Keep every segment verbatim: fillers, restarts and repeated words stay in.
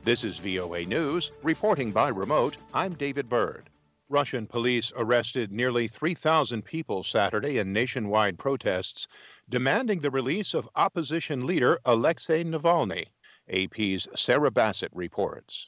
This is V O A News, reporting by remote. I'm David Byrd. Russian police arrested nearly three thousand people Saturday in nationwide protests demanding the release of opposition leader Alexei Navalny. A P's Sarah Bassett reports.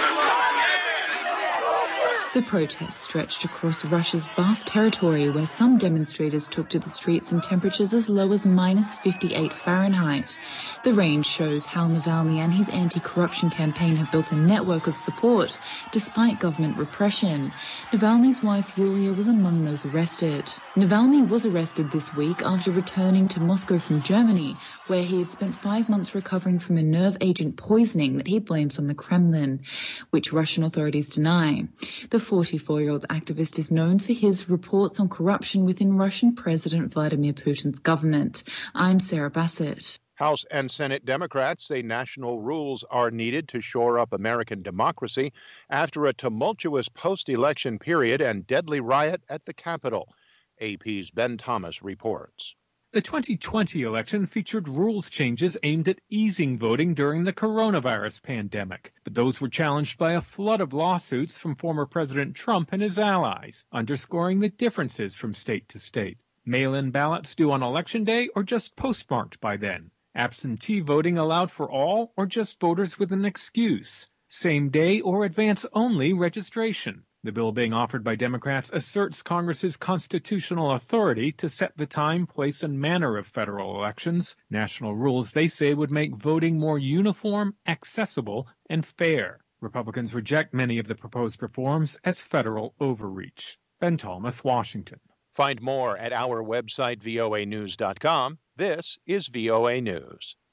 The protests stretched across Russia's vast territory, where some demonstrators took to the streets in temperatures as low as minus fifty-eight Fahrenheit. The range shows how Navalny and his anti-corruption campaign have built a network of support, despite government repression. Navalny's wife, Yulia, was among those arrested. Navalny was arrested this week after returning to Moscow from Germany, where he had spent five months recovering from a nerve agent poisoning that he blames on the Kremlin, which Russian authorities deny. The forty-four-year-old activist is known for his reports on corruption within Russian President Vladimir Putin's government. I'm Sarah Bassett. House and Senate Democrats say national rules are needed to shore up American democracy after a tumultuous post-election period and deadly riot at the Capitol. A P's Ben Thomas reports. The twenty twenty election featured rules changes aimed at easing voting during the coronavirus pandemic, but those were challenged by a flood of lawsuits from former President Trump and his allies, underscoring the differences from state to state. Mail-in ballots due on Election Day or just postmarked by then. Absentee voting allowed for all or just voters with an excuse. Same-day or advance-only registration. The bill being offered by Democrats asserts Congress's constitutional authority to set the time, place, and manner of federal elections. National rules, they say, would make voting more uniform, accessible, and fair. Republicans reject many of the proposed reforms as federal overreach. Ben Thomas, Washington. Find more at our website, V O A news dot com. This is V O A News.